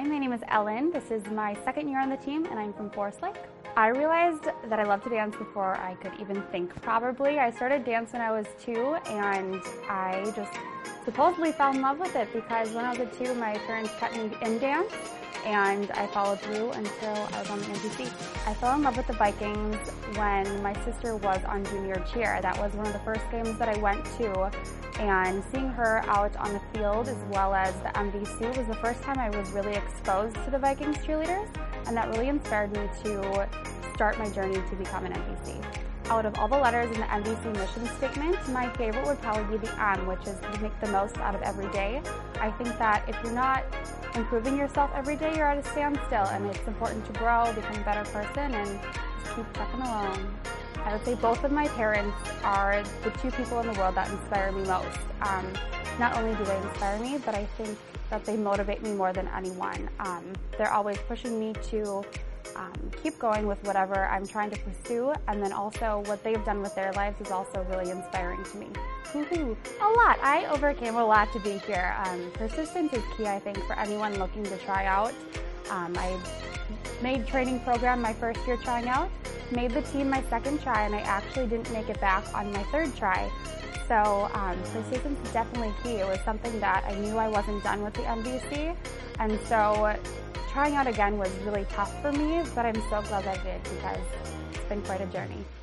my name is Ellen. This is my second year on the team and I'm from Forest Lake. I realized that I loved to dance before I could even think, probably. I started dance when I was 2 and I just supposedly fell in love with it because when I was 2, my parents kept me in dance and I followed through until I was on the NBC. I fell in love with the Vikings when my sister was on junior cheer. That was one of the first games that I went to, and seeing her out on the field as well as the MVC was the first time I was really exposed to the Vikings cheerleaders, and that really inspired me to start my journey to become an MVC. Out of all the letters in the MVC mission statement, my favorite would probably be the M, which is to make the most out of every day. I think that if you're not improving yourself every day, you're at a standstill, and it's important to grow, become a better person, and just keep trucking along. I would say both of my parents are the 2 people in the world that inspire me most. Not only do they inspire me, but I think that they motivate me more than anyone. They're always pushing me to keep going with whatever I'm trying to pursue, and then also what they've done with their lives is also really inspiring to me. A lot. I overcame a lot to be here. Persistence is key, I think, for anyone looking to try out. I made training program my first year trying out, made the team my second try, and I actually didn't make it back on my 3rd try. So persistence is definitely key. It was something that I knew I wasn't done with the MVC, and so trying out again was really tough for me, but I'm so glad I did because it's been quite a journey.